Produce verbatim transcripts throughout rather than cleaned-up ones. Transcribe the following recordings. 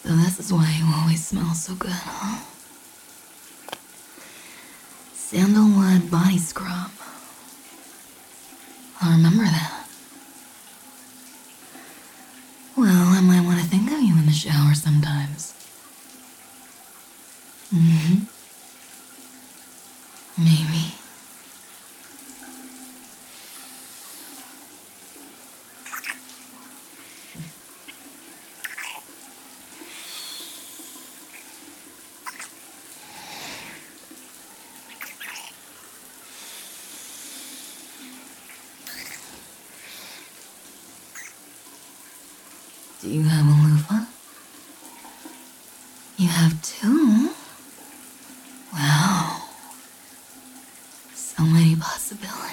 So this is why you always smell so good, huh? Sandalwood body scrub. I'll remember that. Well, I might want to think of you in the shower sometimes. Mm-hmm. Maybe. Do you have a loofah? You have two? Wow. So many possibilities.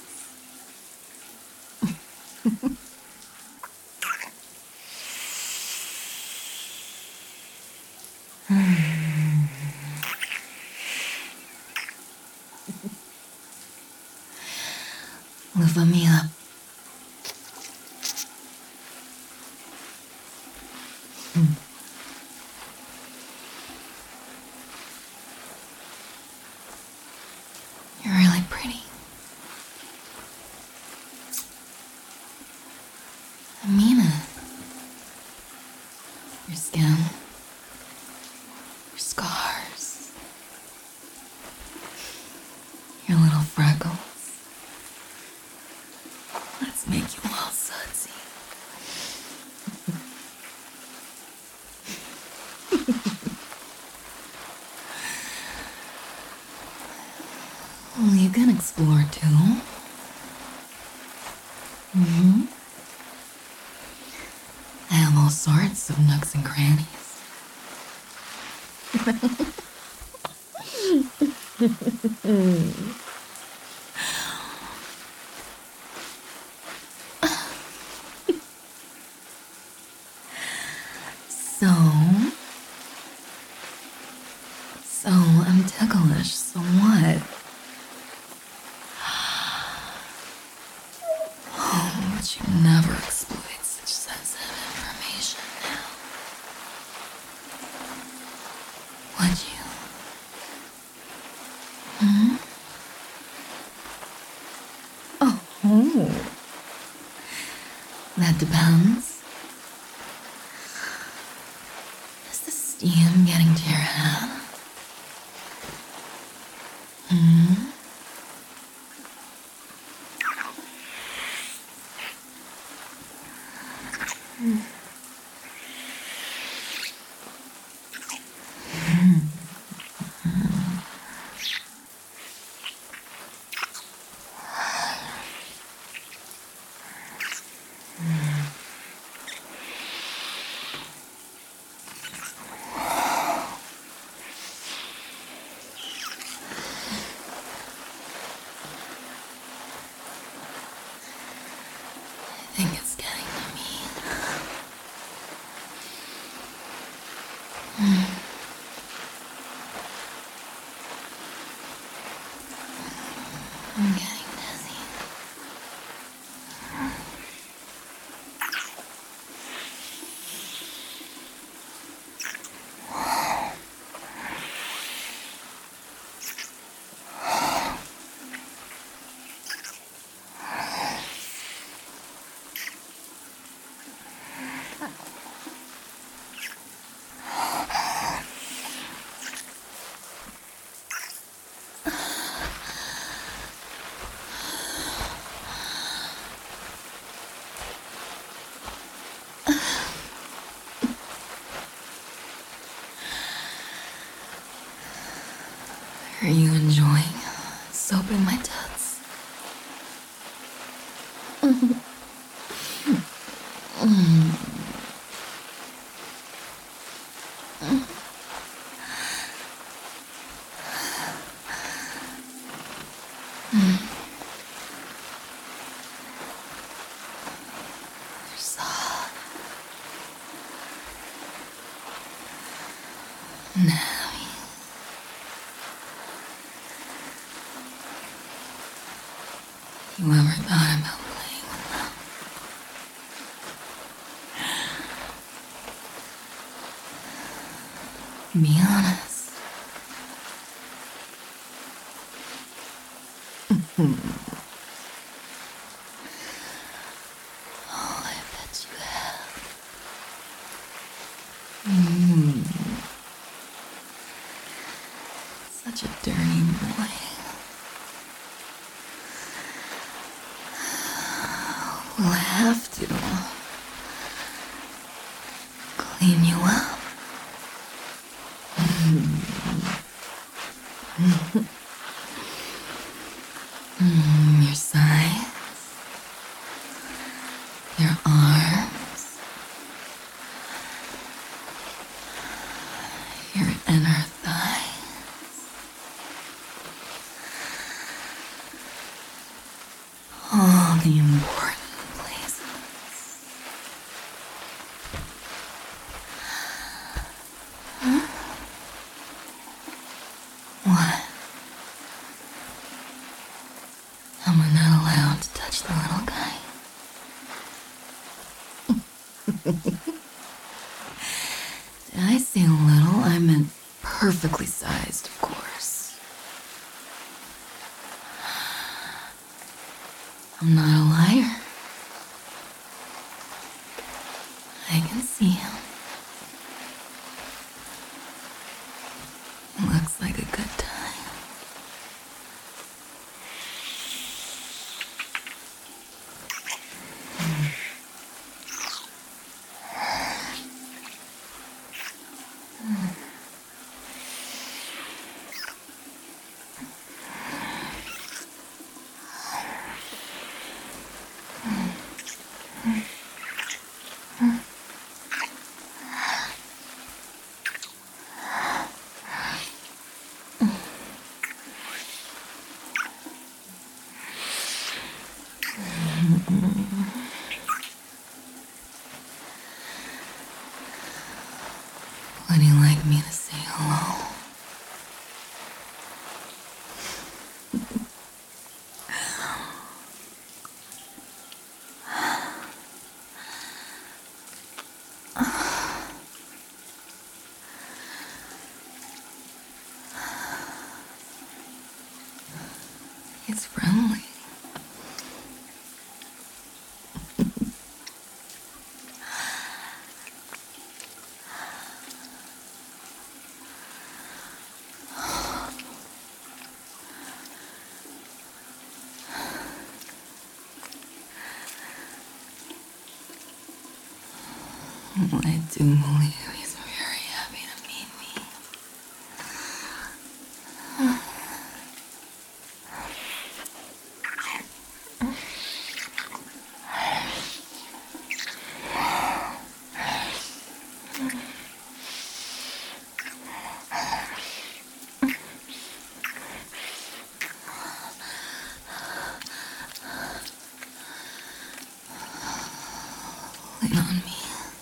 Loofah me up. You're really pretty. I mean it. Your skin. Your scars. Your little freckles. Let's make you all sudsy. Well, you can explore too. Mm-hmm. I have all sorts of nooks and crannies. So, so I'm ticklish, so what? Oh, but you never exploit such sensitive information now. Would you? Hmm? Oh, oh. That depends. Is the steam getting to your head? Hmm? I think it's getting to me. I'm getting dizzy. Are you enjoying soaping my tits? They're soft. Nabby. You ever thought about playing with them? Be honest. Oh, I bet you have. Mm. Such a dirty boy. We'll have to clean you up. Mm, your sides, your arms, your inner thighs, all the important places. Huh? What? Am I not allowed to touch the little guy? Did I say little? I meant perfectly sized, of course. I'm not a liar. I can see him. It looks like a good time. Would you like me to say hello? It's friendly. I do believe he's very happy to meet me. Lean on me.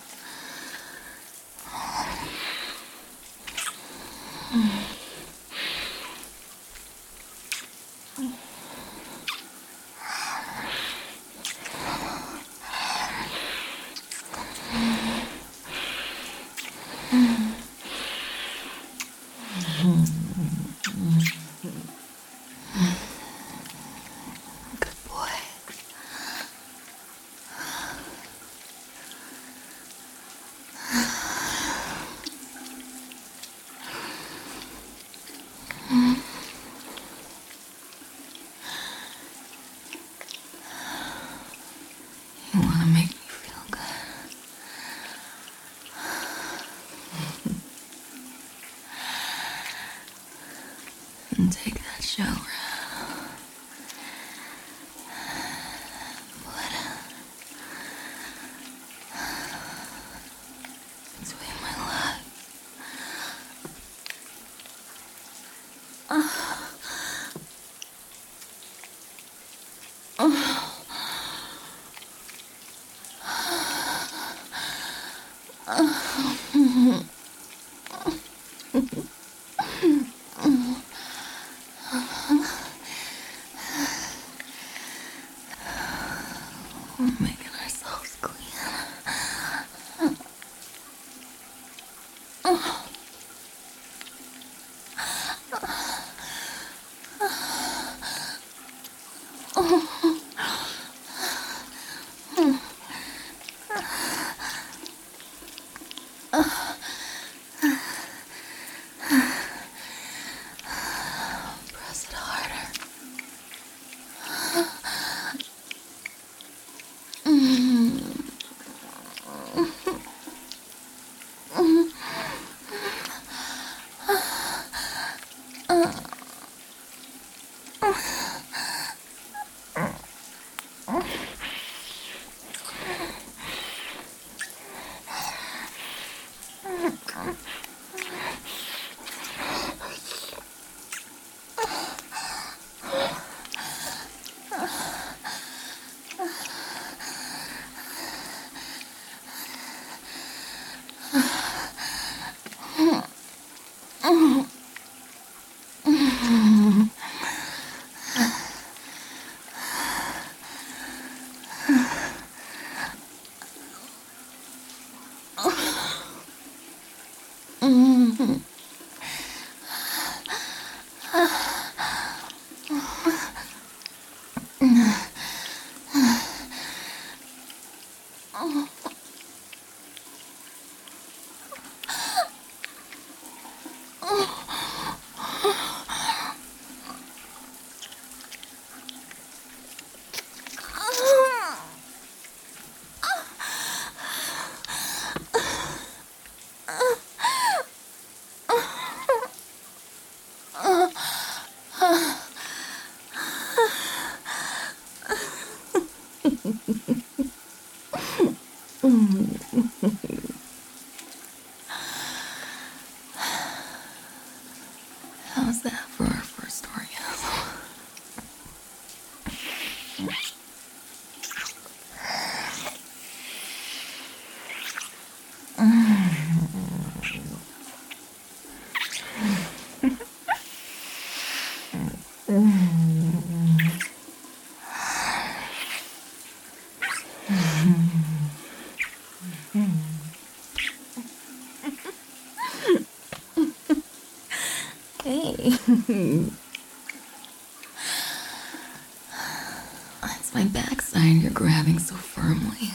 Good boy. You want to make me feel good? And take that shower. Put it between my legs. We're making ourselves clean. Press it harder. How's that for our first orgasm? Hey. It's my backside you're grabbing so firmly.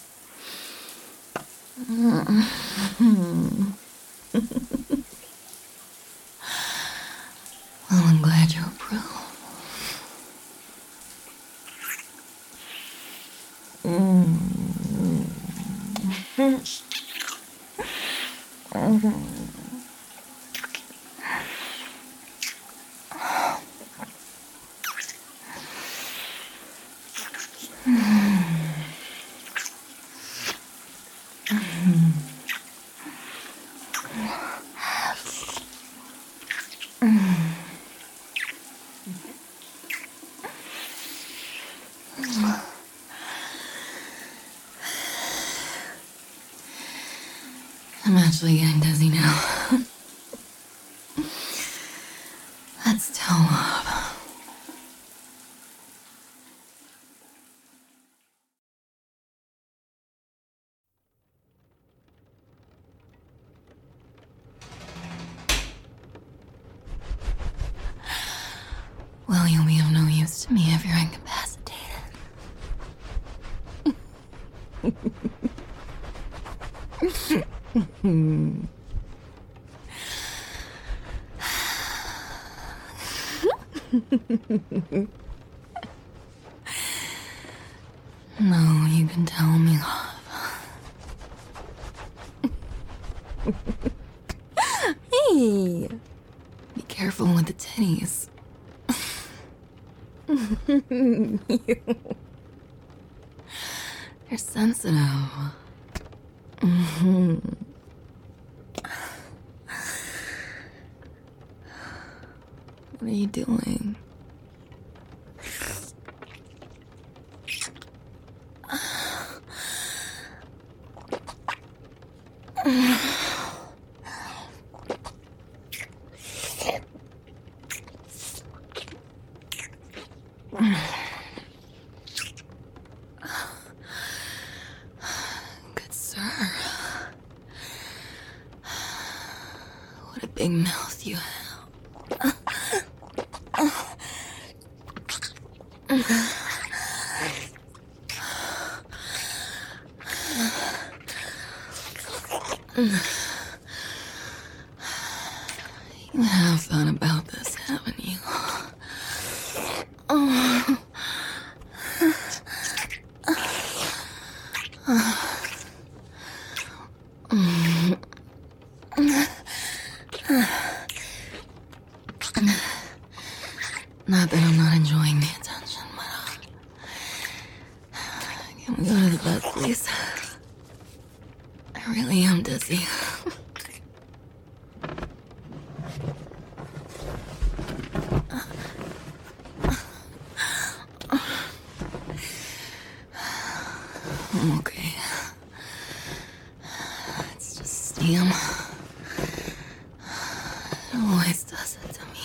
Well, I'm glad you approve. I'm actually getting dizzy now. Let's tell love. Well, you'll be of no use to me if you're incapacitated. No, you can tell me love. Hey! Be careful with the titties. They're sensitive. Mm-hmm. What are you doing? Good sir. What a big mouth you have. You have thought about this, haven't you? Oh. Not that I'm not enjoying the attention, but uh, can we go to the bed, please? I really am dizzy. I'm okay. It's just Sam. It always does it to me.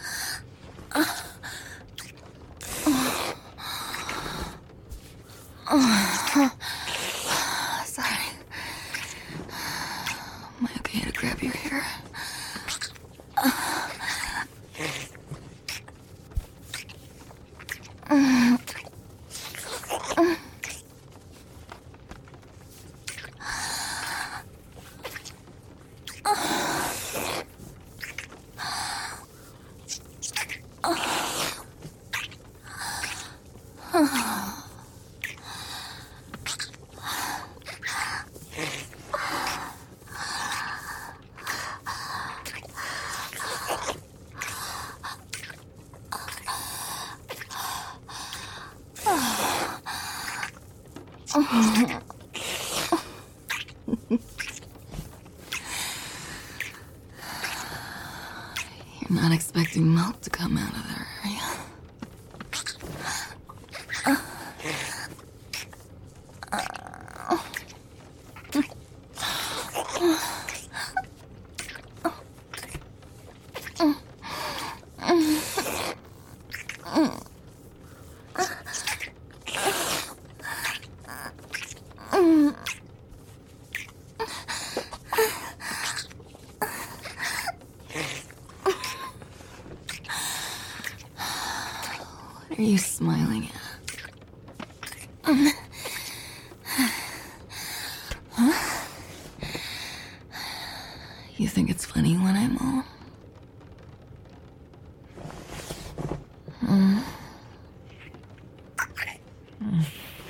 Sorry. Am I okay to grab your hair? You're not expecting milk to come out of there, are you? What are you smiling at? Huh? You think it's funny when I'm home? Mm. Mm.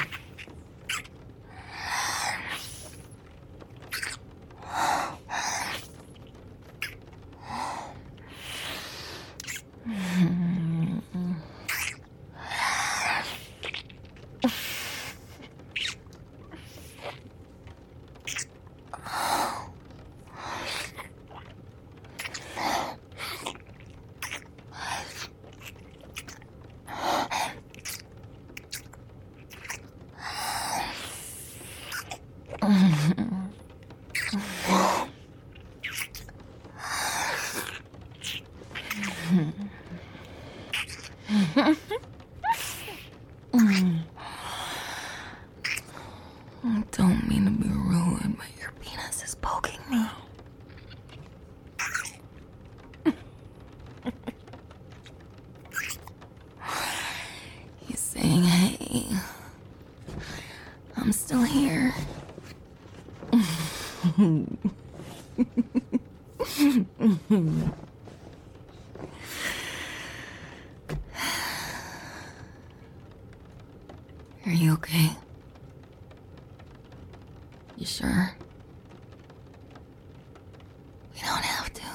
I don't mean to be rude, but your penis is poking me. He's saying, hey, I'm still here. Are you okay? You sure? We don't have to.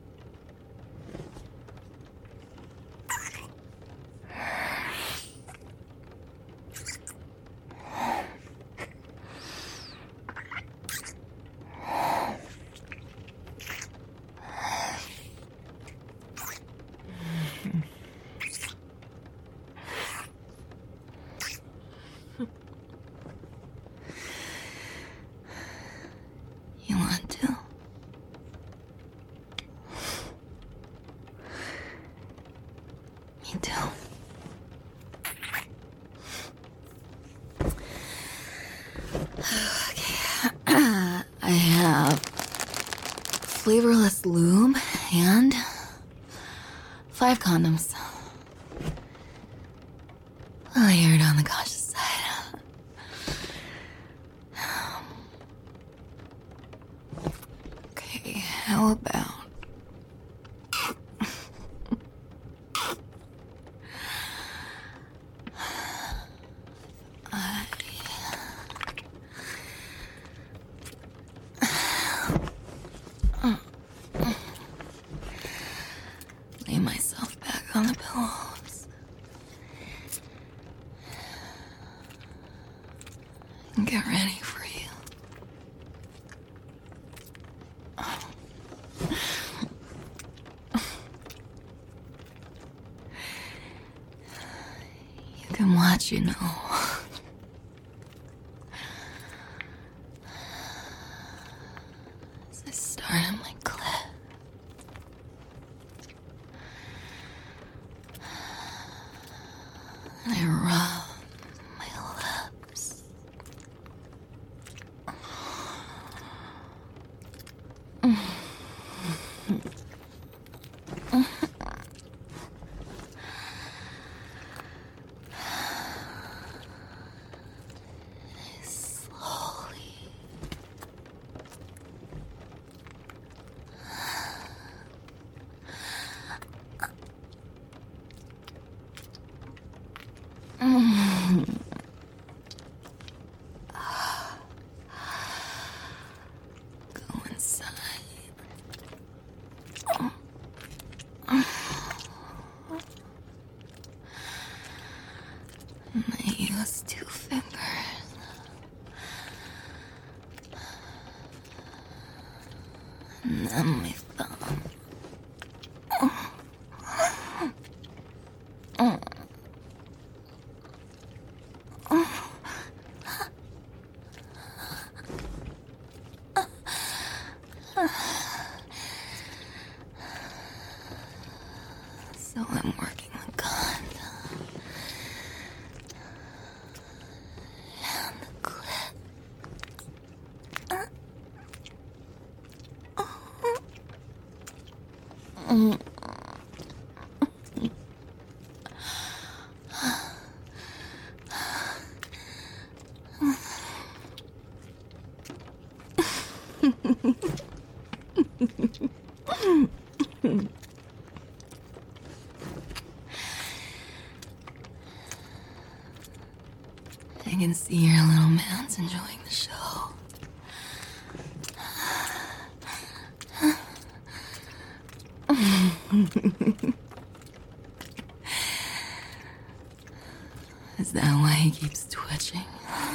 You want to? Me too. Okay. I have flavorless lube and five condoms. Well, you're on the cautious side. close. And get ready for you. You can watch, you know. As I start on my clit. And I rub my lips. Slowly. Go inside. And I use two fingers. And then my thumb. So I'm working the gun. And the clit. I can see your little man's enjoying the show. Is that why he keeps twitching?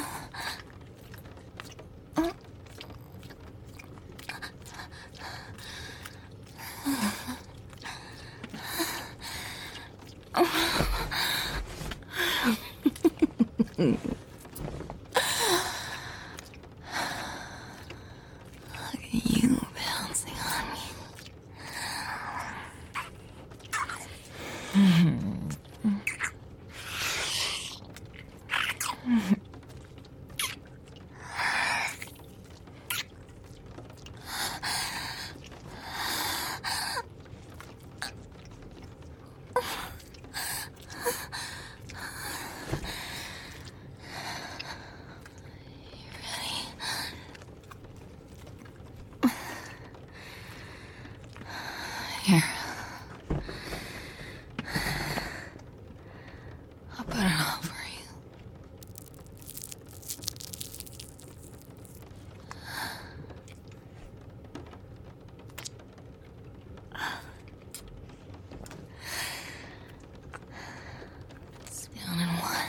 Look at you bouncing on me. Here. I'll put it on for you. It's down in one.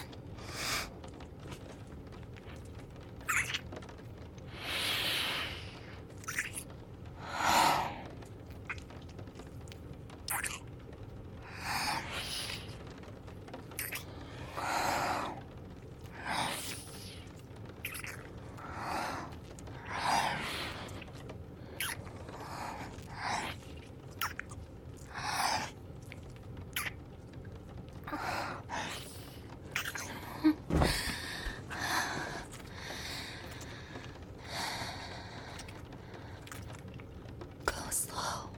Go slow.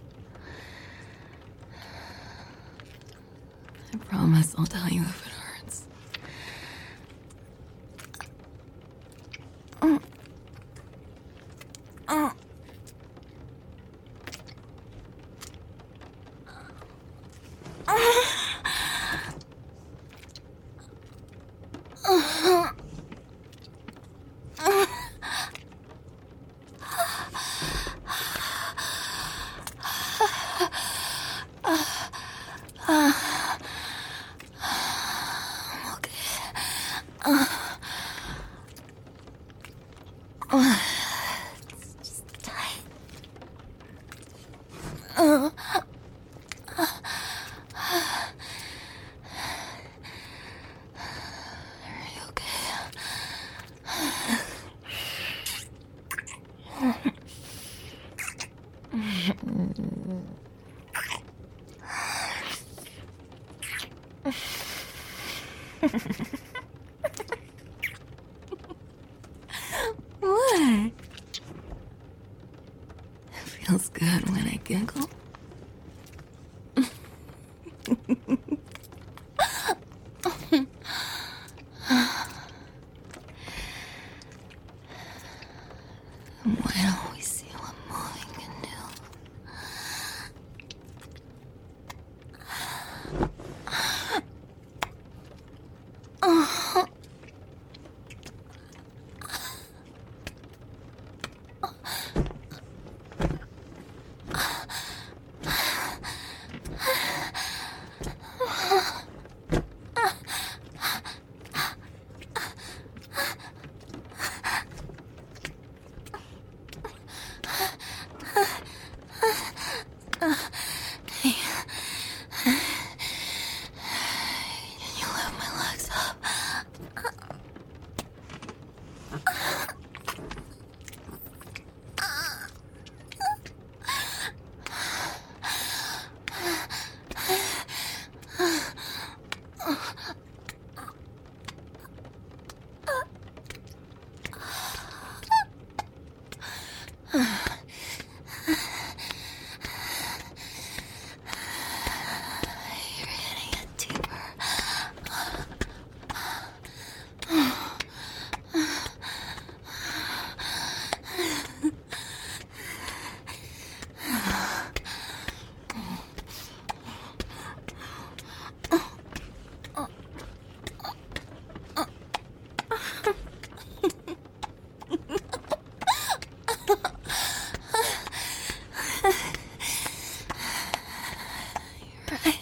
I promise I'll tell you if it hurts. Mm. Mm. Ah. What? It feels good when I giggle. Why don't we see what moving can do? Hey. Can you lift my legs up? You're hitting it deeper. Right.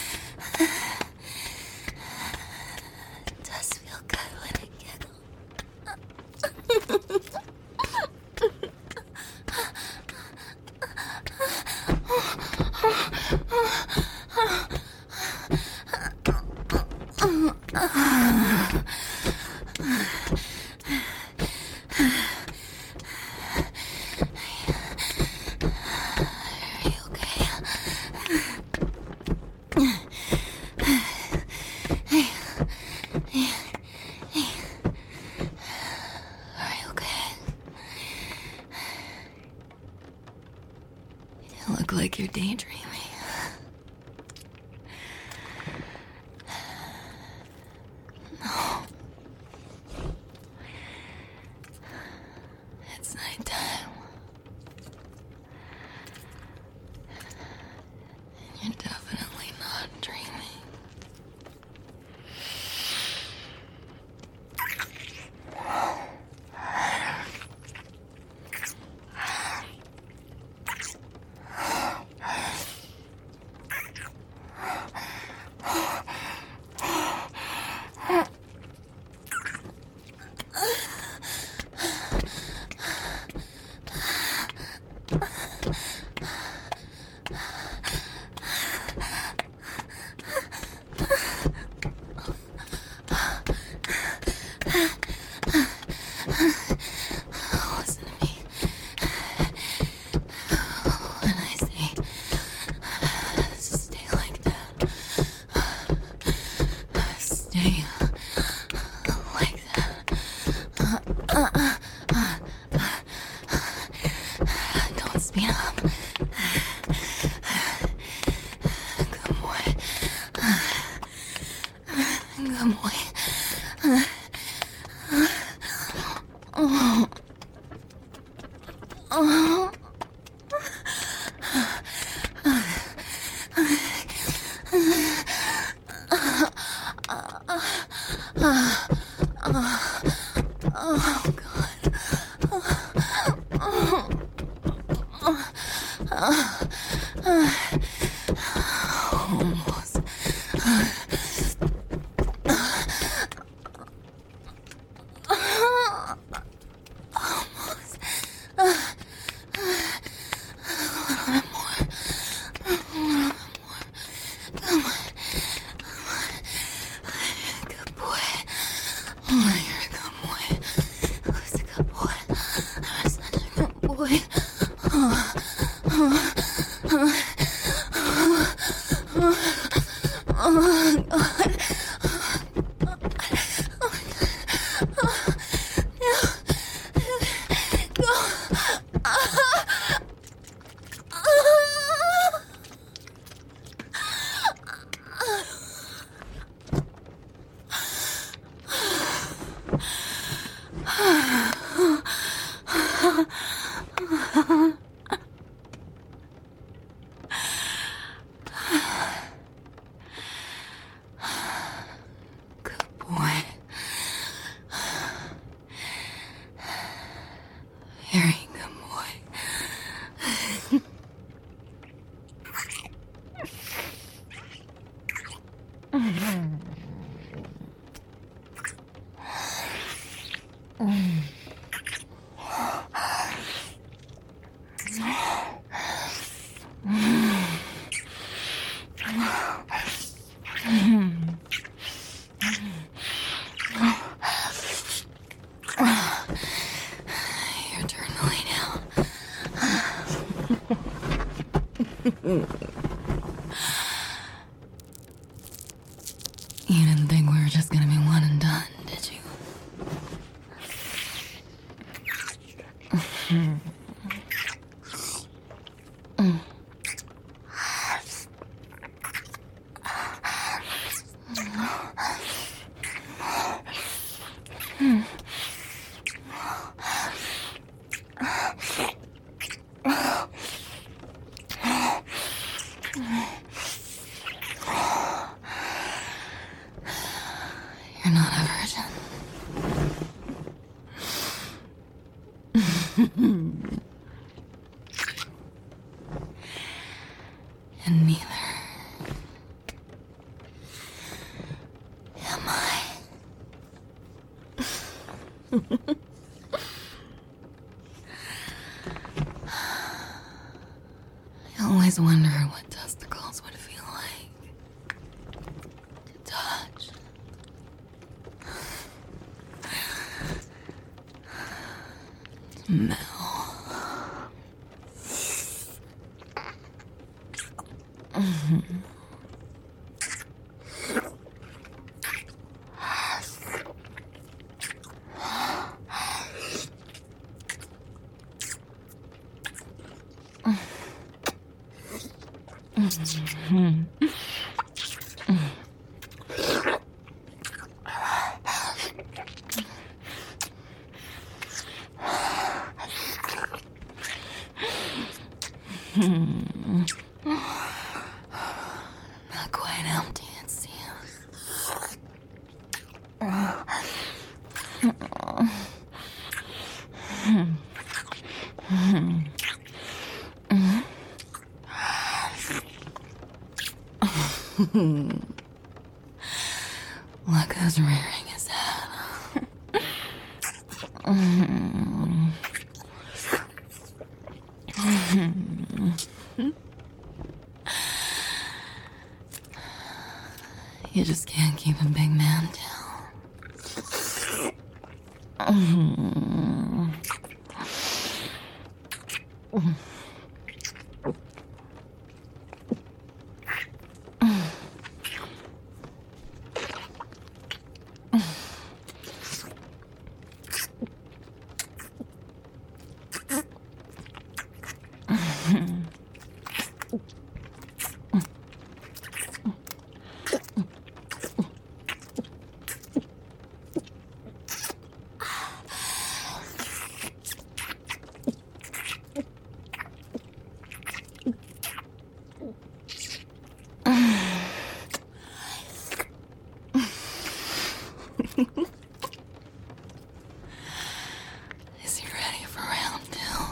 It does feel good when I giggle. Are you okay? Hey, hey, hey. Are you okay? You look like you're daydreaming. No. It's nighttime. And you're definitely not dreaming. Listen to me. When I say stay like that, stay like that. Don't speed up. Good boy. Good boy. Oh. Oh. Oh, God. Almost. Almost. A little bit more. A little bit more. Come on. Come on. Good boy. Oh, you're a good boy. Who's a good boy? I'm such a good boy. Oh, oh, oh, oh, oh, oh, God. Your turn to lay down. You didn't think we were just gonna be one and done, did you? You're not a virgin. And neither am I. I always wonder what testicles would feel like to touch. Smell. Mm-hmm. Mm-hmm. Hmm. Not quite empty, it seems. Look who's rearing his head. You just can't keep a big man down. Is he ready for round two?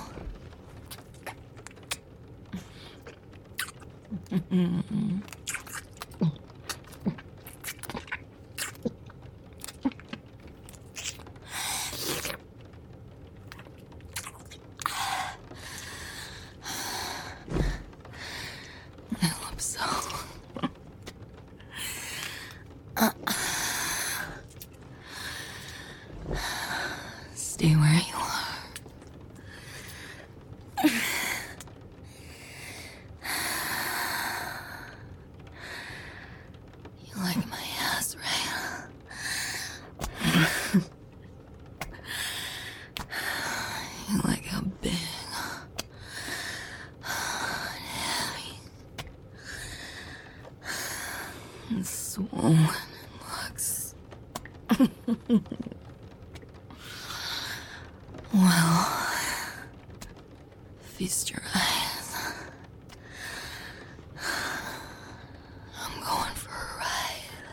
I hope so. Stay where you are. You like my ass, right? You like how big and heavy and swollen it looks. Well, feast your eyes. I'm going for a ride.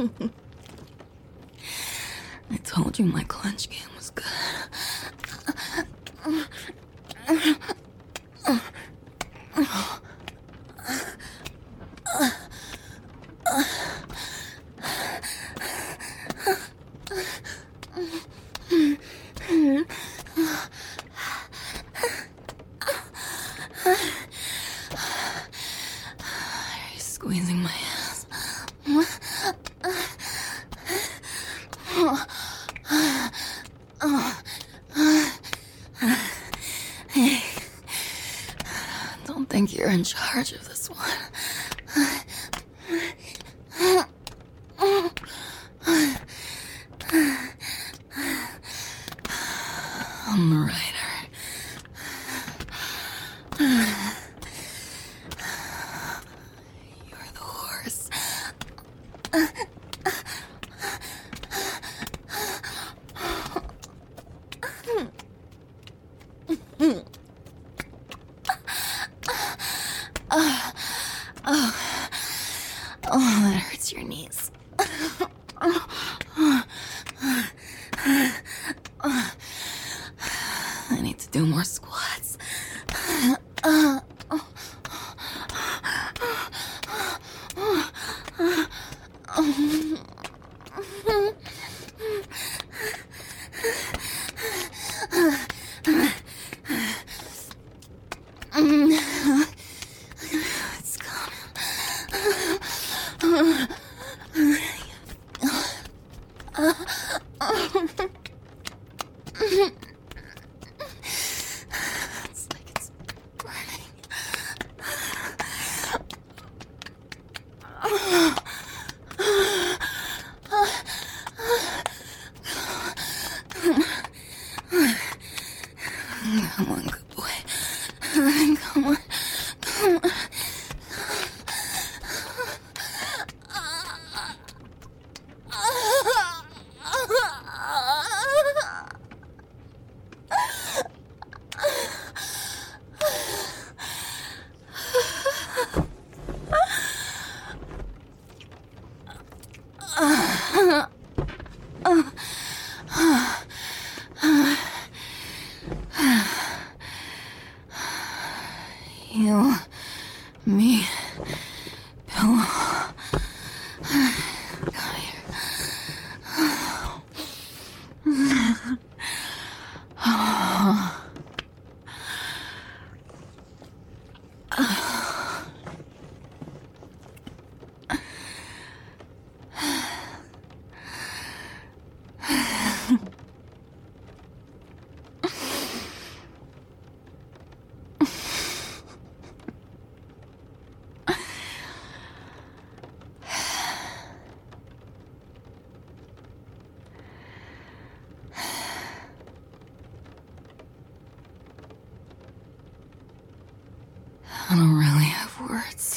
I told you my clench game was good. Are you squeezing my ass? Hey, don't think you're in charge of this one. I'm the writer. You're the horse. Oh, oh, that hurts your knees. I need to do more squats. It's coming. It's like it's burning. Come on, good boy. Come on. Come on. You, me, pillow. Come here. I don't really have words.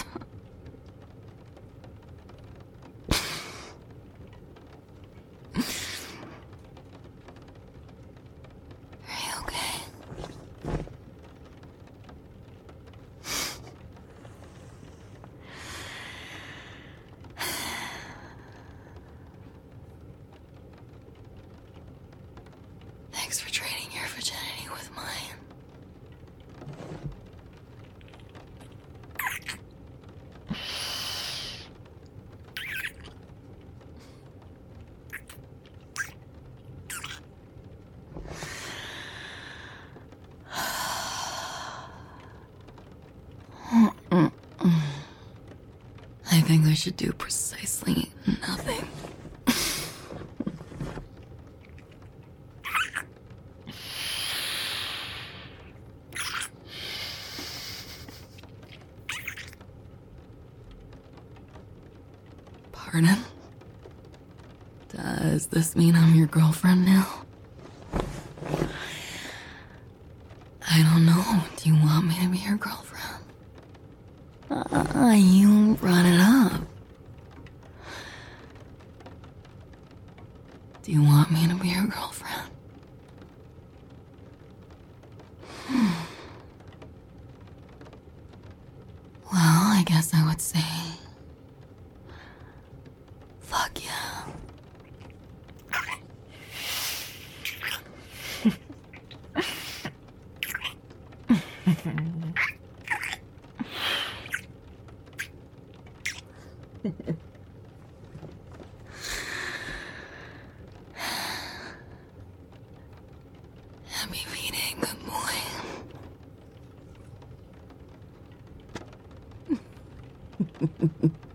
Are you okay? Thanks for trading your virginity with mine. I think I should do precisely nothing. Pardon? Does this mean I'm your girlfriend now? I don't know. Do you want me to be your girlfriend? Uh, you brought it up. Do you want me to be your girlfriend? Hmm. Well, I guess I would say... fuck yeah. Happy feeding, good boy.